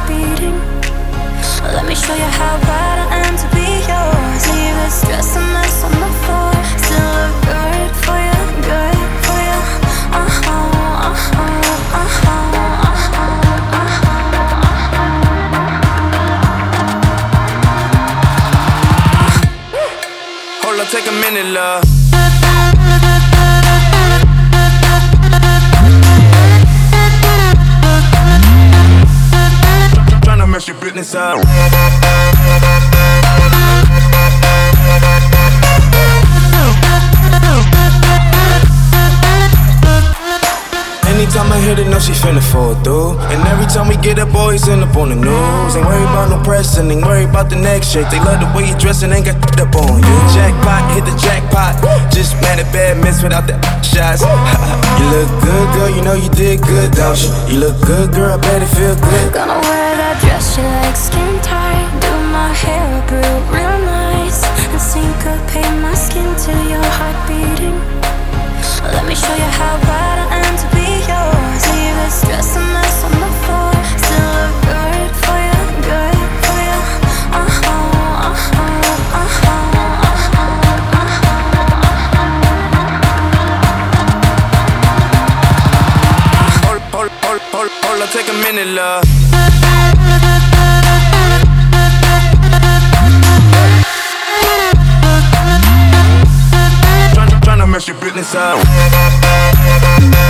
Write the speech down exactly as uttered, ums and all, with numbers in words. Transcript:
beating. Let me show you how bad I am to be yours. Leave the stress and mess on the floor. Still look good for you, good for you. Uh-huh, uh-huh, uh-huh, uh-huh, uh-huh. Hold up, take a minute, love. Tryna mess your business up. Anytime I hit it, know she finna fall through. And every time we get up, boys end up on the news. Ain't worry about no pressing, ain't worry about the next shake. They love the way you dressing, ain't got up on you. Jackpot, hit the jackpot. Just mad at bad miss without the shots. You look good, girl, you know you did good, don't you? You look good, girl, I bet it feel good. Gonna wear that dress you like skin tight. Do my hair up real, real nice. And syncopate my skin to your heart beating. Let me show you how bad I am to be yours. Leave the stress and mess on the floor. Still look good for you, good for you. Uh-huh, uh-huh, uh-huh, uh-huh, uh-huh. Hold, hold, hold, hold, hold up, take a minute, love. Tryna mess your business up.